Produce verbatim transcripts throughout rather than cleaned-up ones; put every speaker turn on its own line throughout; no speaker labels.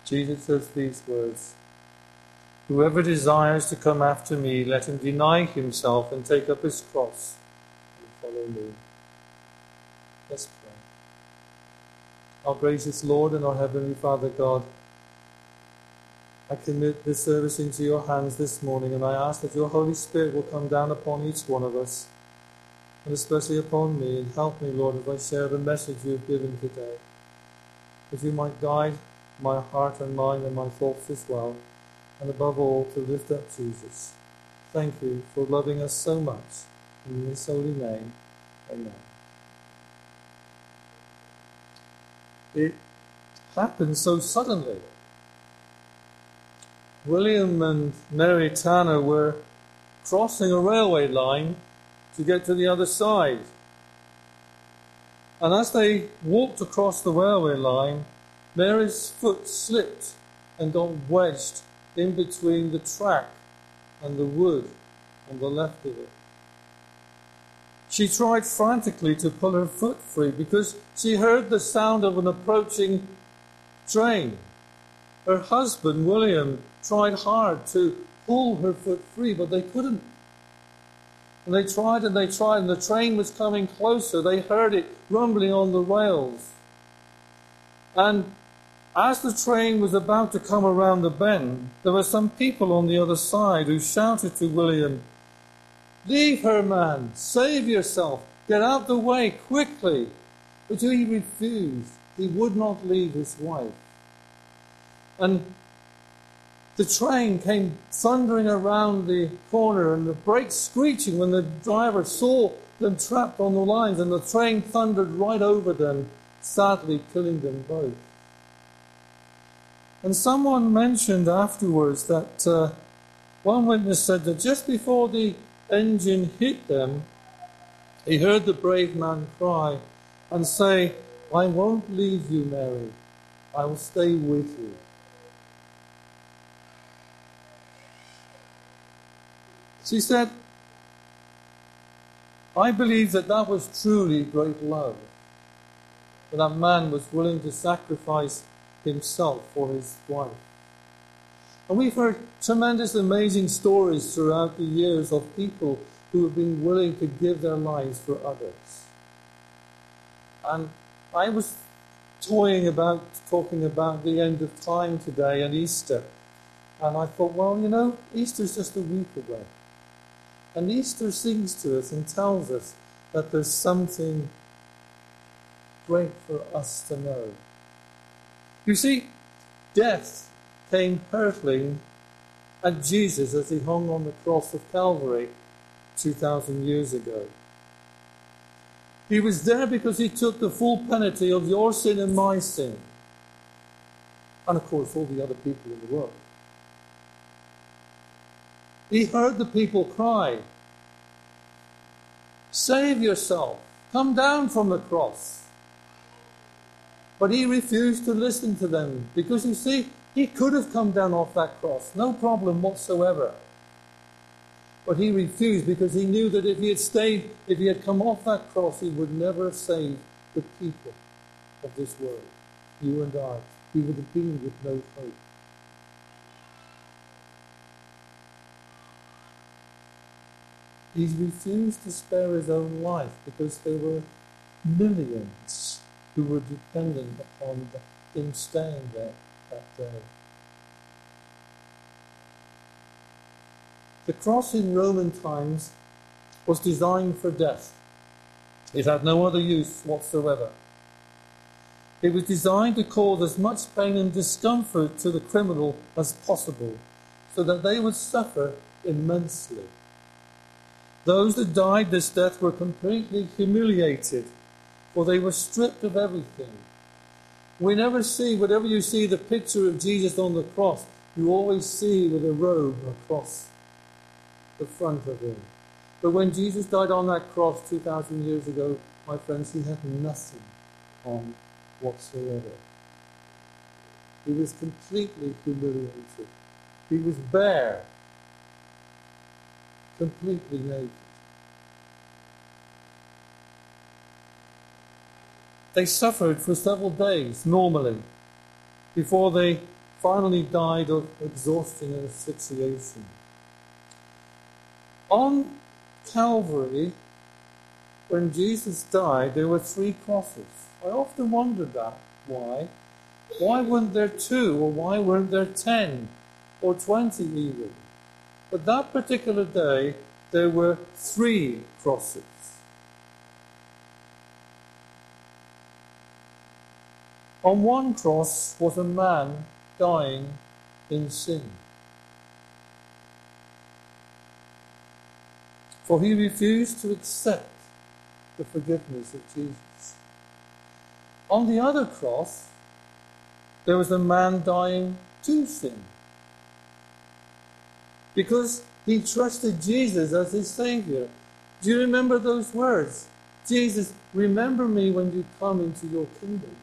Jesus says these words, "Whoever desires to come after me, let him deny himself and take up his cross and follow me." Let's pray. Our gracious Lord and our Heavenly Father God, I commit this service into your hands this morning, and I ask that your Holy Spirit will come down upon each one of us, and especially upon me, and help me, Lord, as I share the message you have given today. That you might guide my heart and mind and my thoughts as well, and above all, to lift up Jesus. Thank you for loving us so much. In his holy name, amen. It happened so suddenly. William and Mary Tanner were crossing a railway line to get to the other side. And as they walked across the railway line, Mary's foot slipped and got wedged in between the track and the wood on the left of it. She tried frantically to pull her foot free because she heard the sound of an approaching train. Her husband, William, tried hard to pull her foot free, but they couldn't. And they tried and they tried, and the train was coming closer. They heard it rumbling on the rails. And as the train was about to come around the bend, there were some people on the other side who shouted to William, "Leave her, man! Save yourself! Get out the way, quickly!" But he refused. He would not leave his wife. And the train came thundering around the corner, and the brakes screeching when the driver saw them trapped on the lines, and the train thundered right over them, sadly killing them both. And someone mentioned afterwards that uh, one witness said that just before the engine hit them, he heard the brave man cry and say, "I won't leave you, Mary. I will stay with you." She said, "I believe that that was truly great love. That that man was willing to sacrifice himself for his wife." And we've heard tremendous, amazing stories throughout the years of people who have been willing to give their lives for others. And I was toying about, talking about the end of time today and Easter. And I thought, well, you know, Easter's just a week away. And Easter sings to us and tells us that there's something great for us to know. You see, death came hurtling at Jesus as he hung on the cross of Calvary two thousand years ago. He was there because he took the full penalty of your sin and my sin. And of course, all the other people in the world. He heard the people cry, "Save yourself, come down from the cross." But he refused to listen to them because, you see, he could have come down off that cross, no problem whatsoever. But he refused because he knew that if he had stayed, if he had come off that cross, he would never have saved the people of this world, you and I. He would have been with no hope. He refused to spare his own life because there were millions who were dependent upon him staying there that day. The cross in Roman times was designed for death. It had no other use whatsoever. It was designed to cause as much pain and discomfort to the criminal as possible, so that they would suffer immensely. Those that died this death were completely humiliated, for they were stripped of everything. We never see, whenever you see the picture of Jesus on the cross, you always see with a robe across the front of him. But when Jesus died on that cross two thousand years ago, my friends, he had nothing on whatsoever. He was completely humiliated. He was bare, completely naked. They suffered for several days, normally, before they finally died of exhaustion and asphyxiation. On Calvary, when Jesus died, there were three crosses. I often wondered that. Why? Why weren't there two, or why weren't there ten, or twenty even? But that particular day, there were three crosses. On one cross was a man dying in sin. For he refused to accept the forgiveness of Jesus. On the other cross, there was a man dying to sin. Because he trusted Jesus as his Saviour. Do you remember those words? Jesus, remember me when you come into your kingdom.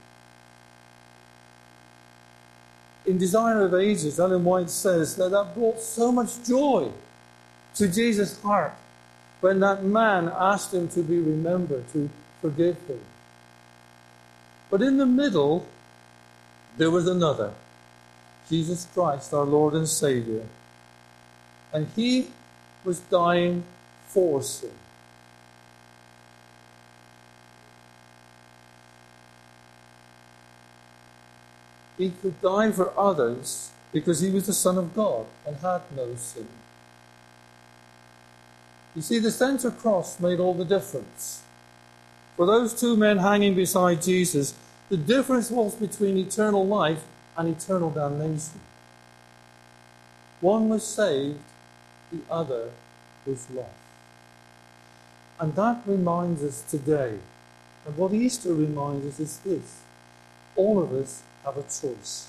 In Desire of Ages, Ellen White says that that brought so much joy to Jesus' heart when that man asked him to be remembered, to forgive him. But in the middle, there was another, Jesus Christ, our Lord and Saviour. And he was dying for sin. He could die for others because he was the Son of God and had no sin. You see, the centre cross made all the difference. For those two men hanging beside Jesus, the difference was between eternal life and eternal damnation. One was saved, the other was lost. And that reminds us today, and what Easter reminds us is this: all of us have a choice.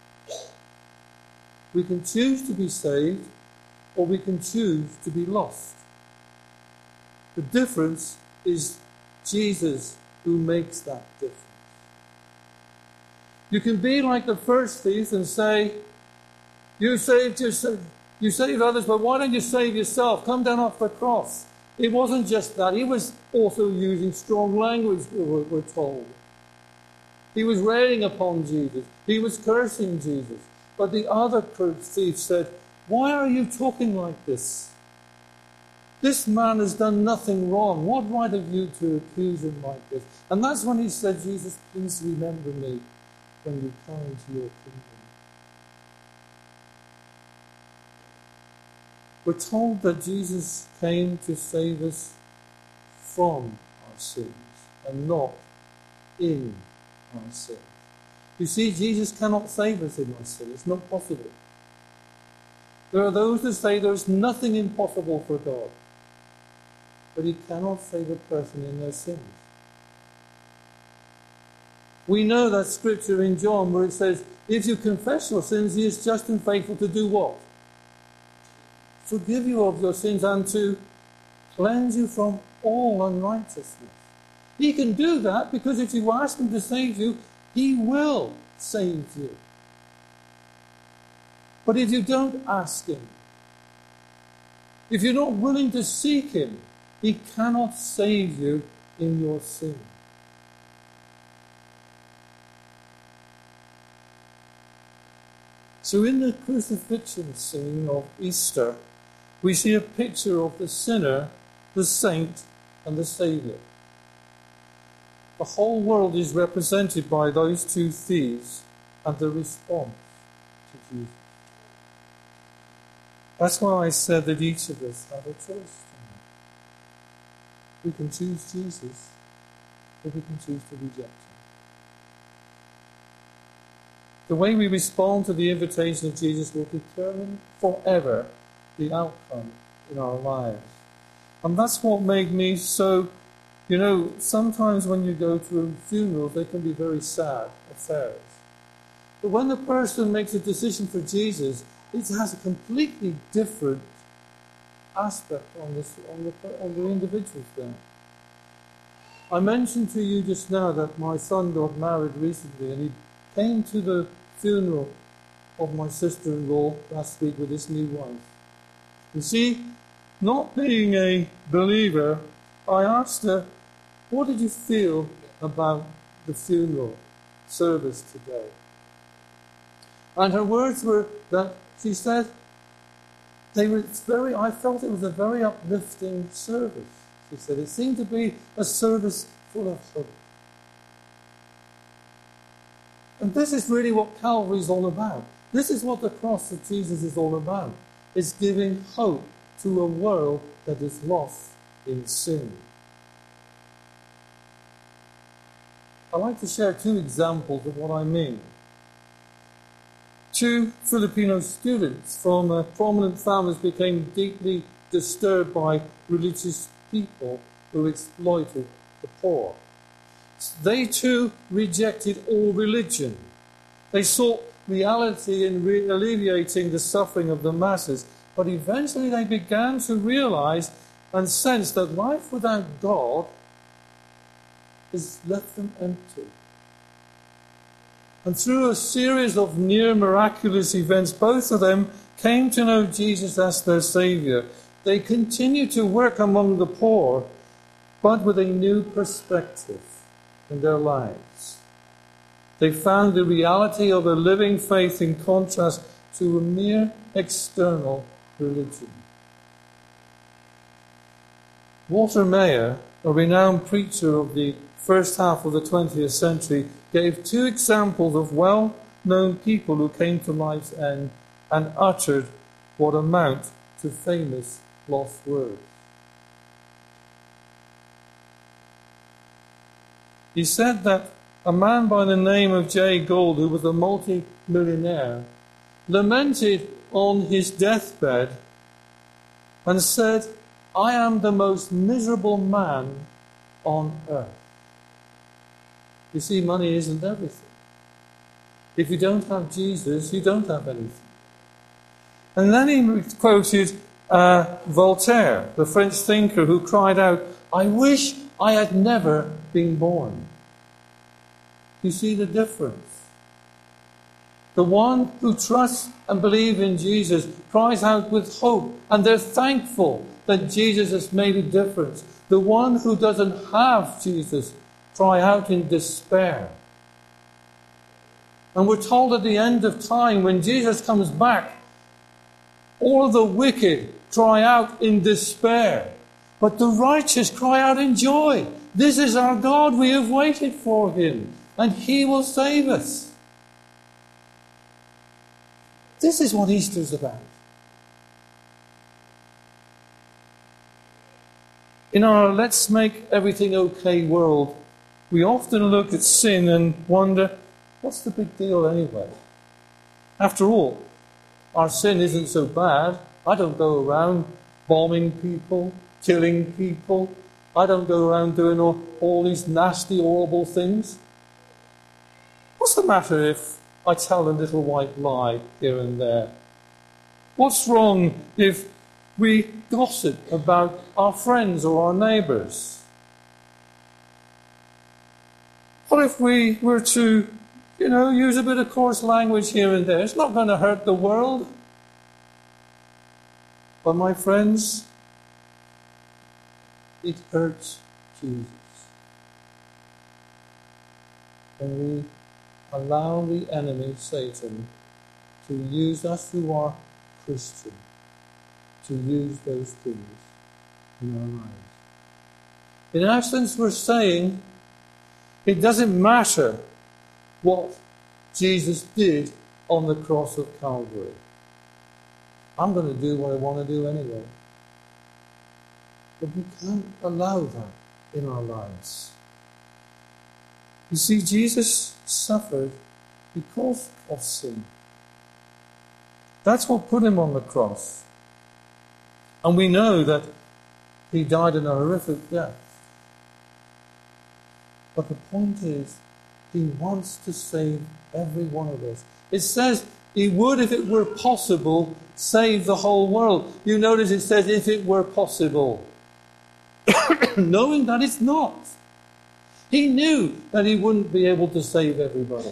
We can choose to be saved, or we can choose to be lost. The difference is Jesus who makes that difference. You can be like the first thief and say, you saved yourself, you saved others, but why don't you save yourself? Come down off the cross. It wasn't just that. He was also using strong language, we're, we're told. He was railing upon Jesus. He was cursing Jesus. But the other thief said, why are you talking like this? This man has done nothing wrong. What right have you to accuse him like this? And that's when he said, Jesus, please remember me when you come into your kingdom. We're told that Jesus came to save us from our sins and not in our sin. You see, Jesus cannot save us in our sin. It's not possible. There are those who say there's nothing impossible for God, but he cannot save a person in their sins. We know that scripture in John where it says, if you confess your sins, he is just and faithful to do what? Forgive you of your sins and to cleanse you from all unrighteousness. He can do that because if you ask him to save you, he will save you. But if you don't ask him, if you're not willing to seek him, he cannot save you in your sin. So in the crucifixion scene of Easter, we see a picture of the sinner, the saint, and the Saviour. The whole world is represented by those two thieves and the response to Jesus. That's why I said that each of us have a choice tonight. We can choose Jesus, or we can choose to reject him. The way we respond to the invitation of Jesus will determine forever the outcome in our lives. And that's what made me so, you know, sometimes when you go to funerals, they can be very sad affairs. But when the person makes a decision for Jesus, it has a completely different aspect on, this, on, the, on the individuals there. I mentioned to you just now that my son got married recently, and he came to the funeral of my sister-in-law last week with his new wife. You see, not being a believer, I asked her, what did you feel about the funeral service today? And her words were that she said, they were very, I felt it was a very uplifting service. She said, it seemed to be a service full of hope. And this is really what Calvary is all about. This is what the cross of Jesus is all about. It's giving hope to a world that is lost in sin. I'd like to share two examples of what I mean. Two Filipino students from uh, prominent families became deeply disturbed by religious people who exploited the poor. They too rejected all religion. They sought reality in re- alleviating the suffering of the masses, but eventually they began to realize and sense that life without God has left them empty. And through a series of near miraculous events, both of them came to know Jesus as their Saviour. They continued to work among the poor, but with a new perspective in their lives. They found the reality of a living faith in contrast to a mere external religion. Walter Mayer, a renowned preacher of the first half of the twentieth century, gave two examples of well-known people who came to life's end and uttered what amount to famous lost words. He said that a man by the name of Jay Gould, who was a multi-millionaire, lamented on his deathbed and said, "I am the most miserable man on earth." You see, money isn't everything. If you don't have Jesus, you don't have anything. And then he quoted uh, Voltaire, the French thinker, who cried out, "I wish I had never been born." You see the difference? The one who trusts and believes in Jesus cries out with hope, and they're thankful that Jesus has made a difference. The one who doesn't have Jesus cry out in despair. And we're told at the end of time, when Jesus comes back, all the wicked cry out in despair, but the righteous cry out in joy. This is our God, we have waited for him, and he will save us. This is what Easter's about. In our let's make everything okay world, we often look at sin and wonder, what's the big deal anyway? After all, our sin isn't so bad. I don't go around bombing people, killing people. I don't go around doing all, all these nasty, horrible things. What's the matter if I tell a little white lie here and there? What's wrong if we gossip about our friends or our neighbours? What if we were to, you know, use a bit of coarse language here and there? It's not going to hurt the world. But my friends, it hurts Jesus. When we allow the enemy, Satan, to use us who are Christian, to use those things in our lives. In essence, we're saying it doesn't matter what Jesus did on the cross of Calvary. I'm going to do what I want to do anyway. But we can't allow that in our lives. You see, Jesus suffered because of sin. That's what put him on the cross. And we know that he died in a horrific death. But the point is, he wants to save every one of us. It says he would, if it were possible, save the whole world. You notice it says, if it were possible. Knowing that it's not. He knew that he wouldn't be able to save everybody.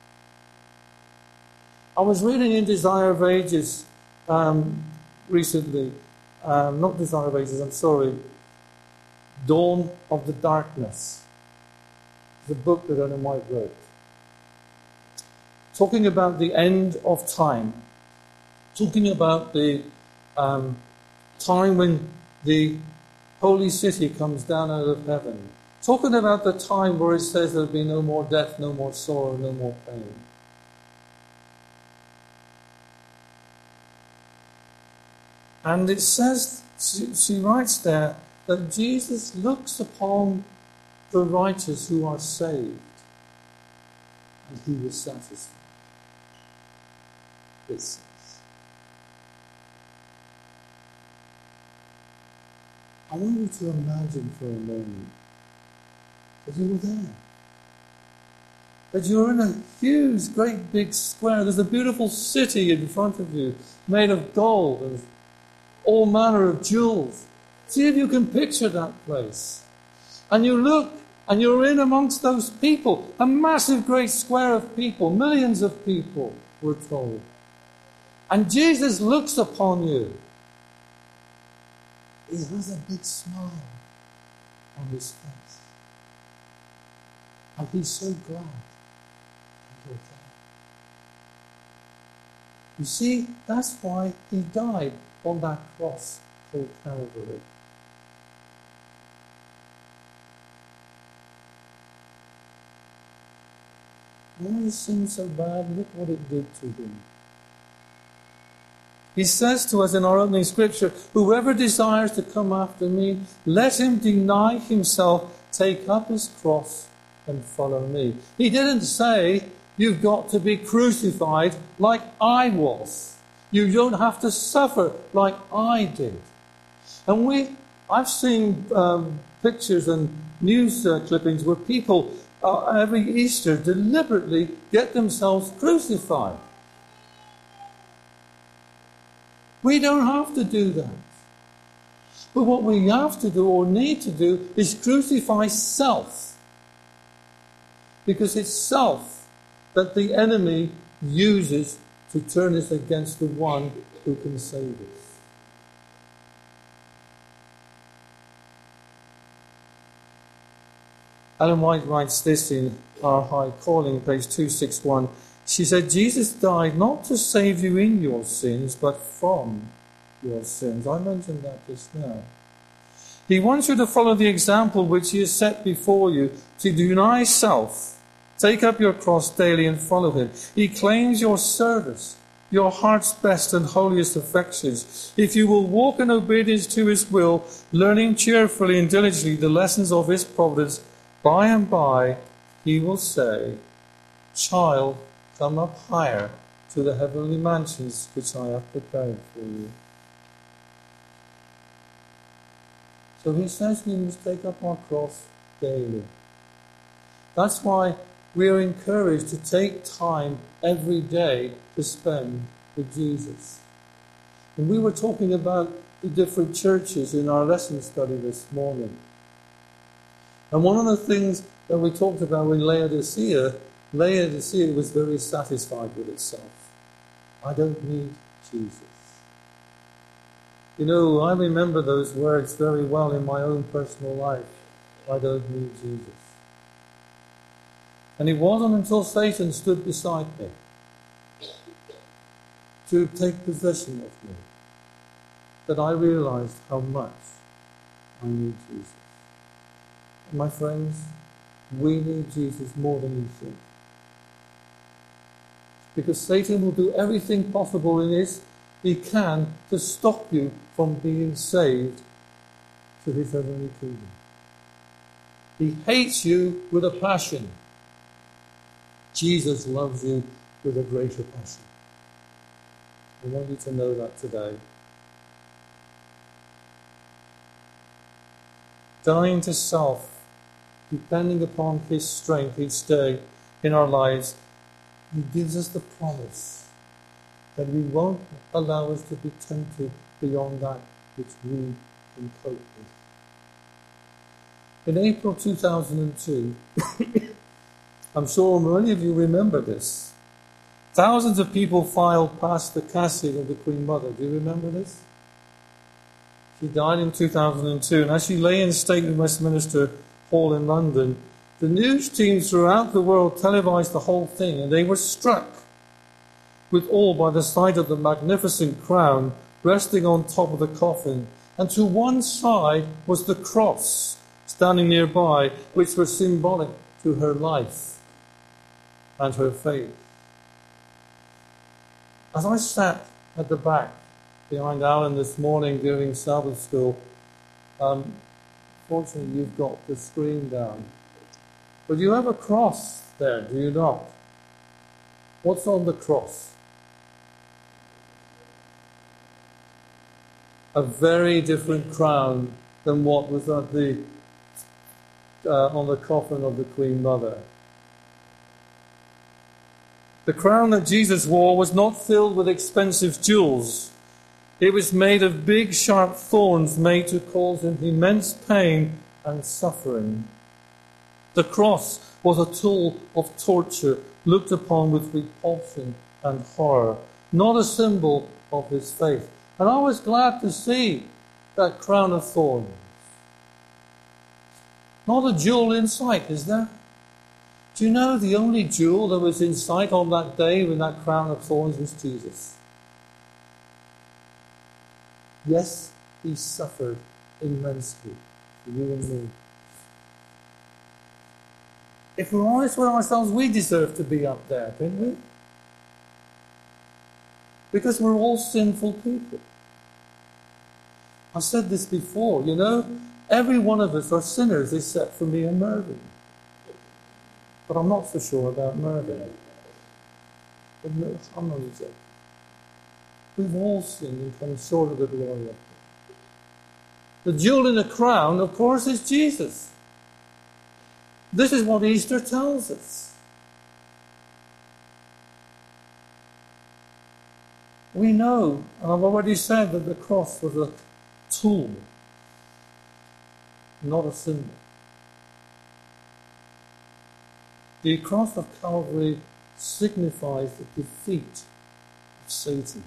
I was reading in Desire of Ages um, recently. Um, not Desire of Ages, I'm sorry. Dawn of the Darkness. The book that Ellen White wrote. talking about the end of time, talking about the um, time when the holy city comes down out of heaven, talking about the time where it says there'll be no more death, no more sorrow, no more pain. And it says, she, she writes there, that Jesus looks upon the righteous who are saved, and he was satisfied. It says. I want you to imagine for a moment that you were there. That you're in a huge, great big square. There's a beautiful city in front of you, made of gold and all manner of jewels. See if you can picture that place. And you look, and you're in amongst those people, a massive great square of people, millions of people, we're told. And Jesus looks upon you. He has a big smile on his face. And he's so glad that you're there. You see, that's why he died on that cross called Calvary. When he sinned so bad, look what it did to him. He says to us in our opening scripture, whoever desires to come after me, let him deny himself, take up his cross and follow me. He didn't say, you've got to be crucified like I was. You don't have to suffer like I did. And we, I've seen um, pictures and news uh, clippings where people uh, every Easter deliberately get themselves crucified. We don't have to do that. But what we have to do or need to do is crucify self. Because it's self that the enemy uses to turn us against the one who can save us. Ellen White writes this in Our High Calling, page two sixty-one. She said, Jesus died not to save you in your sins, but from your sins. I mentioned that just now. He wants you to follow the example which he has set before you, to deny self, take up your cross daily and follow him. He claims your service, your heart's best and holiest affections. If you will walk in obedience to his will, learning cheerfully and diligently the lessons of his providence, by and by he will say, child, come up higher to the heavenly mansions which I have prepared for you. So he says we must take up our cross daily. That's why we are encouraged to take time every day to spend with Jesus. And we were talking about the different churches in our lesson study this morning. And one of the things that we talked about in Laodicea, Laodicea was very satisfied with itself. I don't need Jesus. You know, I remember those words very well in my own personal life. I don't need Jesus. And it wasn't until Satan stood beside me to take possession of me that I realized how much I need Jesus. And my friends, we need Jesus more than you think. Because Satan will do everything possible in his he can to stop you from being saved to his heavenly kingdom. He hates you with a passion. Jesus loves you with a greater passion. I want you to know that today. Dying to self, depending upon his strength each day in our lives, he gives us the promise that we won't allow us to be tempted beyond that which we can cope with. In April two thousand two, I'm sure many of you remember this, thousands of people filed past the casket of the Queen Mother. Do you remember this? She died in two thousand two, and as she lay in state in Westminster Hall in London, the news teams throughout the world televised the whole thing, and they were struck with awe by the sight of the magnificent crown resting on top of the coffin, and to one side was the cross standing nearby, which was symbolic to her life and her faith. As I sat at the back behind Alan this morning during Sabbath school, um, fortunately you've got the screen down, but you have a cross there, do you not? What's on the cross? A very different crown than what was at the uh, on the coffin of the Queen Mother. The crown that Jesus wore was not filled with expensive jewels. It was made of big, sharp thorns made to cause him immense pain and suffering. The cross was a tool of torture looked upon with repulsion and horror, not a symbol of his faith. And I was glad to see that crown of thorns. Not a jewel in sight, is there? Do you know the only jewel that was in sight on that day when that crown of thorns was Jesus? Yes, he suffered immensely for you and me. If we're honest with ourselves, we deserve to be up there, don't we? Because we're all sinful people. I've said this before, you know, every one of us are sinners except for me and Mervyn. But I'm not so sure about Mervyn. But no, I'm only joking. We've all sinned and come short of the glory of God. The jewel in the crown, of course, is Jesus. This is what Easter tells us. We know, and I've already said, that the cross was a tool, not a symbol. The cross of Calvary signifies the defeat of Satan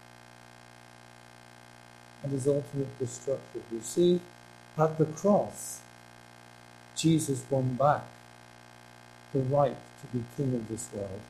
and his ultimate destruction. You see, at the cross, Jesus won back the right to be king of this world.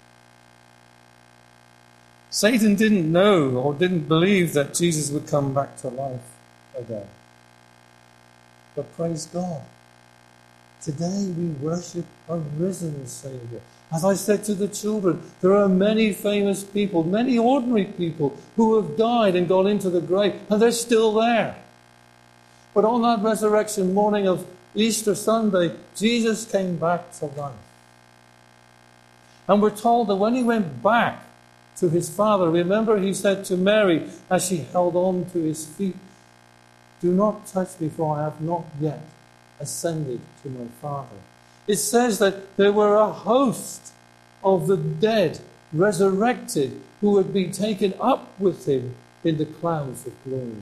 Satan didn't know or didn't believe that Jesus would come back to life again. But praise God, today we worship a risen Saviour. As I said to the children, there are many famous people, many ordinary people who have died and gone into the grave, and they're still there. But on that resurrection morning of Easter Sunday, Jesus came back to life. And we're told that when he went back to his Father, remember he said to Mary as she held on to his feet, "Do not touch me, for I have not yet ascended to my Father." It says that there were a host of the dead resurrected who would be taken up with him in the clouds of glory.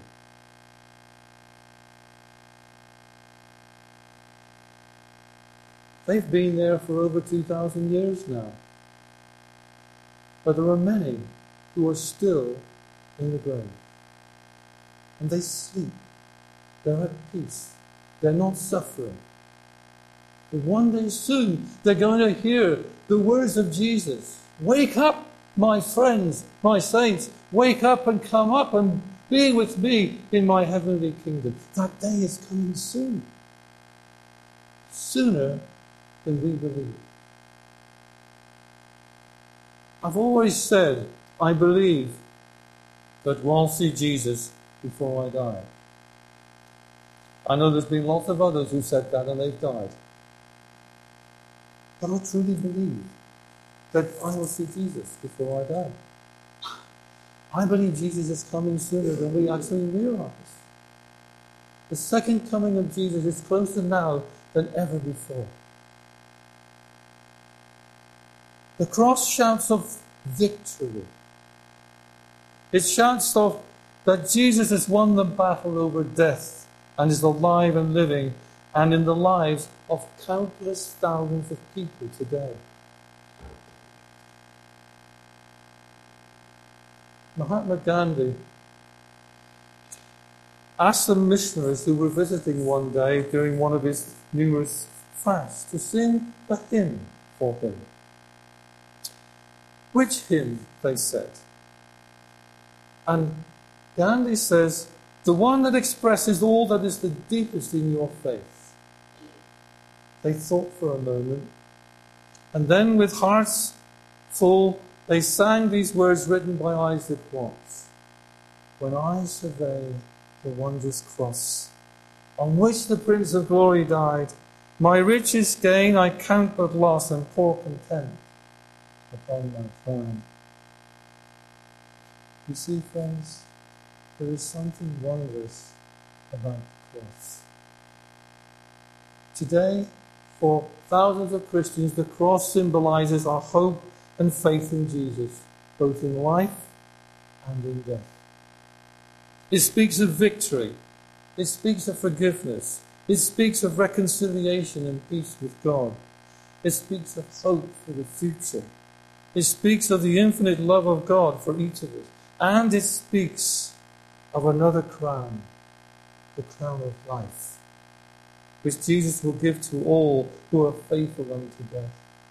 They've been there for over two thousand years now. But there are many who are still in the grave. And they sleep. They're at peace. They're not suffering. But one day soon, they're going to hear the words of Jesus. "Wake up, my friends, my saints. Wake up and come up and be with me in my heavenly kingdom." That day is coming soon. Sooner than we believe. I've always said, I believe that I'll see Jesus before I die. I know there's been lots of others who said that and they've died. But I truly believe that I will see Jesus before I die. I believe Jesus is coming sooner than we actually realize. The second coming of Jesus is closer now than ever before. The cross shouts of victory. It shouts of that Jesus has won the battle over death and is alive and living and in the lives of countless thousands of people today. Mahatma Gandhi asked some missionaries who were visiting one day during one of his numerous fasts to sing a hymn for him. Which hymn? They said. And Gandhi says, the one that expresses all that is the deepest in your faith. They thought for a moment, and then with hearts full, they sang these words written by Isaac Watts. When I survey the wondrous cross, on which the Prince of Glory died, my richest gain I count but loss, and pour content upon my crown. You see, friends, there is something wondrous about the cross. Today, for thousands of Christians, the cross symbolizes our hope and faith in Jesus, both in life and in death. It speaks of victory. It speaks of forgiveness. It speaks of reconciliation and peace with God. It speaks of hope for the future. It speaks of the infinite love of God for each of us. And it speaks of another crown, the crown of life, which Jesus will give to all who are faithful unto death.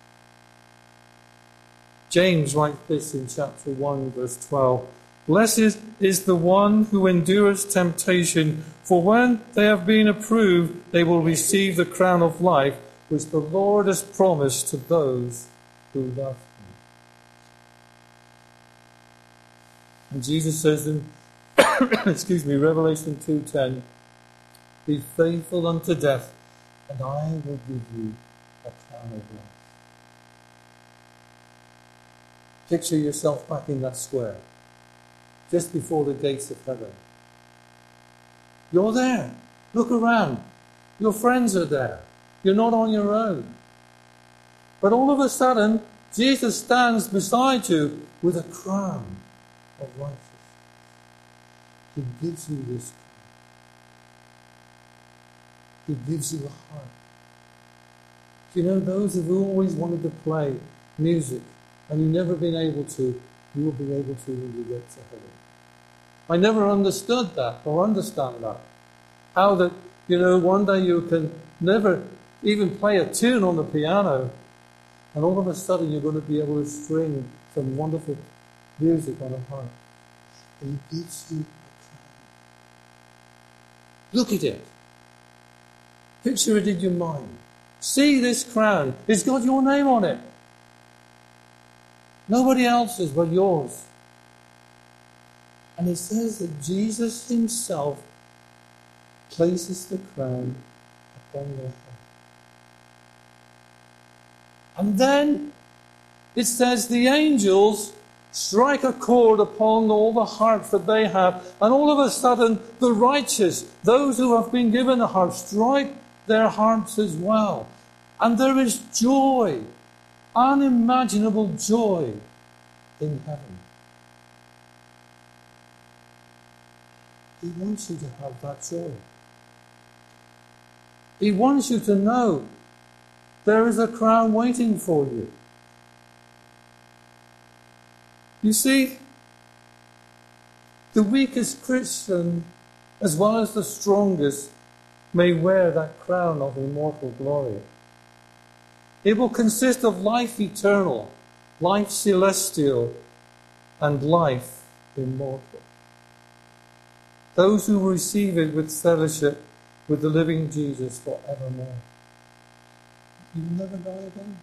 James writes this in chapter one, verse twelve. Blessed is the one who endures temptation, for when they have been approved, they will receive the crown of life, which the Lord has promised to those who love him. And Jesus says in excuse me, Revelation two ten, be faithful unto death, and I will give you a crown of life. Picture yourself back in that square, just before the gates of heaven. You're there. Look around. Your friends are there. You're not on your own. But all of a sudden, Jesus stands beside you with a crown of righteousness. He gives you this crown. He gives you a heart. You know, those who've always wanted to play music and you've never been able to, you will be able to when you get to heaven. I never understood that or understand that. How that, you know, one day you can never even play a tune on the piano, and all of a sudden you're going to be able to string some wonderful music on a harp. And he gives you a crown. Look at it. Picture it in your mind. See this crown. It's got your name on it. Nobody else's but yours. And it says that Jesus himself places the crown upon your head. And then it says the angels strike a chord upon all the harps that they have, and all of a sudden the righteous, those who have been given a harp, strike their harps as well. And there is joy, unimaginable joy in heaven. He wants you to have that joy. He wants you to know there is a crown waiting for you. You see, the weakest Christian, as well as the strongest, may wear that crown of immortal glory. It will consist of life eternal, life celestial, and life immortal. Those who receive it with fellowship with the living Jesus forevermore. You will never die again.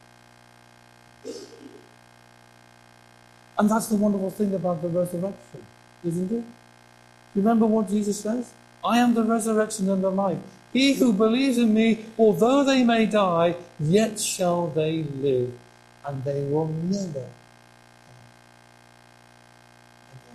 And that's the wonderful thing about the resurrection, isn't it? Remember what Jesus says? I am the resurrection and the life. He who believes in me, although they may die, yet shall they live, and they will never die again.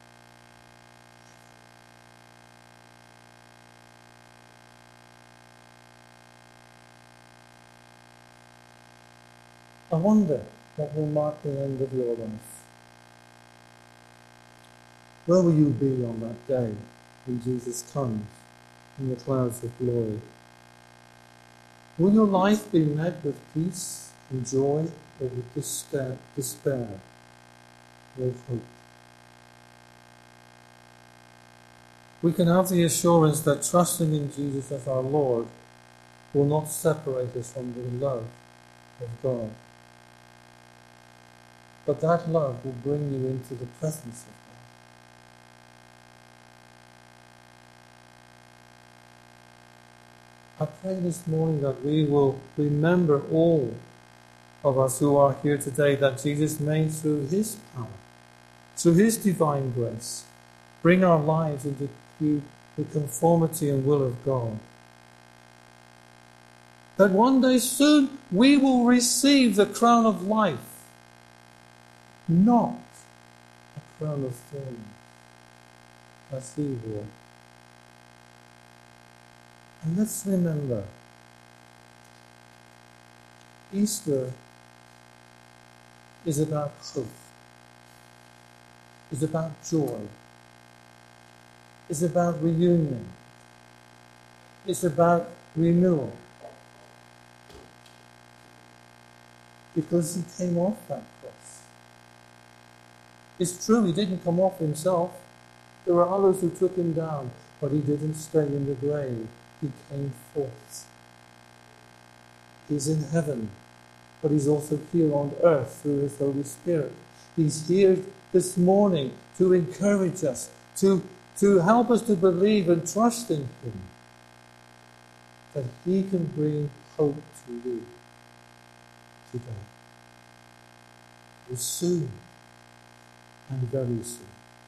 I wonder what will mark the end of your life. Where will you be on that day when Jesus comes in the clouds of glory? Will your life be met with peace and joy, or with despair, despair or hope? We can have the assurance that trusting in Jesus as our Lord will not separate us from the love of God. But that love will bring you into the presence of God. I pray this morning that we will remember, all of us who are here today, that Jesus may, through his power, through his divine grace, bring our lives into the conformity and will of God. That one day soon we will receive the crown of life, not a crown of thorns, as he will. And let's remember, Easter is about hope, is about joy, is about reunion, it's about renewal. Because he came off that cross. It's true, he didn't come off himself. There were others who took him down, but he didn't stay in the grave. He came forth. He's in heaven, but he's also here on earth through his Holy Spirit. He's here this morning to encourage us, to, to help us to believe and trust in him, that he can bring hope to you today. And soon, and very soon,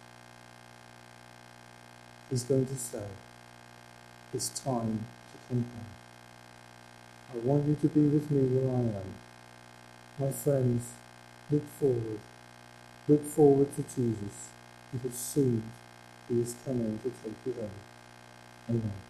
he's going to say, it's time to come home. I want you to be with me where I am. My friends, look forward. Look forward to Jesus, because soon he is coming to take you home. Amen.